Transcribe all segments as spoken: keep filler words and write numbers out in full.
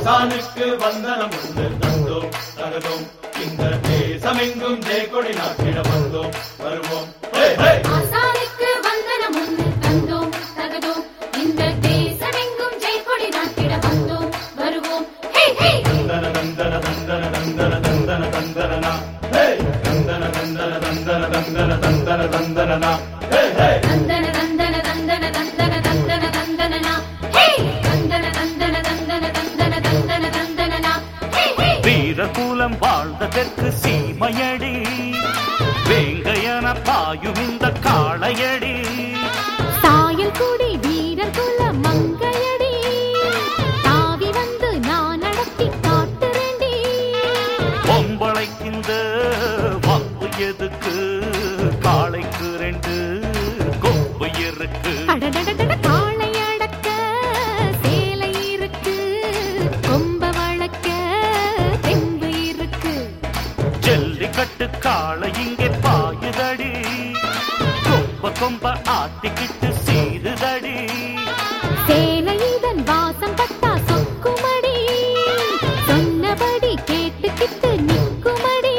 ஆசானுக்கு வந்தனம் உண்டு தந்தோம் தகதோம் இந்த தேசமெங்கும் ஜெயக்கொடி நாட்டிட வந்தோம் வருவோம். ஆசானுக்கு வந்தனம் உண்டு தந்தோம் தகதோம் இந்த தேசமெங்கும் ஜெயக்கொடி நாட்டிட வந்தோம் வருவோம். தந்தன தந்தன தந்தன தந்தன தந்தன தந்தனா தந்தன தந்தன தந்தன தந்தன தந்தன தந்தனா தந்தன தந்தன தந்தன தந்தன தந்தன தந்தனா தந்தன தந்தன தந்தன தந்தன தந்தன தந்தனா. வீரகுலம் வாழ்ந்த தெற்கு சீமையடி வேங்கையன பாயும் இந்த காளையடி சாயல் கூடி வீரர் குல மங்கையடி தாவி வந்து நான் நடத்தி காட்டுறேண்டி. பொம்பளைக்கிந்த வம்பு எதுக்கு காளைக்கு ரெண்டு கொம்பு இருக்கு. காளை அடக்க சேலை இருக்கு கொம்ப வளர்க்க தெம்பு இருக்கு. ஜல்லிக்கட்டு காளை இங்கே பாயுதடி கொம்ப கொம்ப ஆட்டிக்கிட்டு சீருதடி. சேலை இதன் வாசம் பட்டா சொக்குமடி சொன்னபடி கேட்டுக்கிட்டு நிற்குமடி.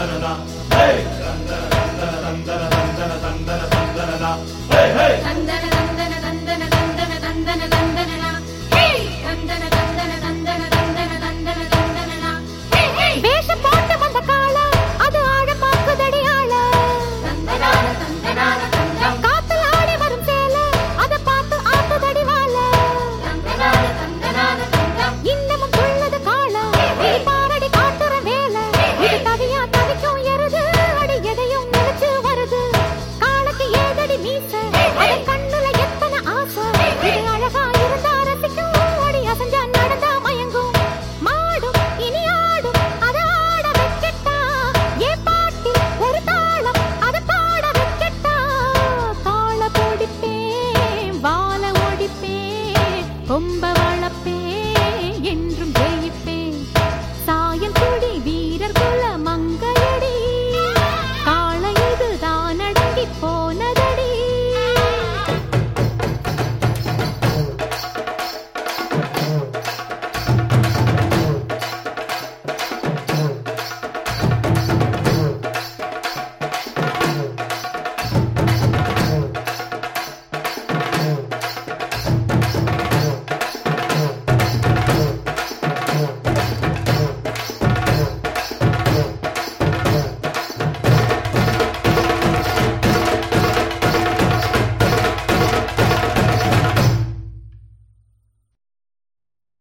தந்தன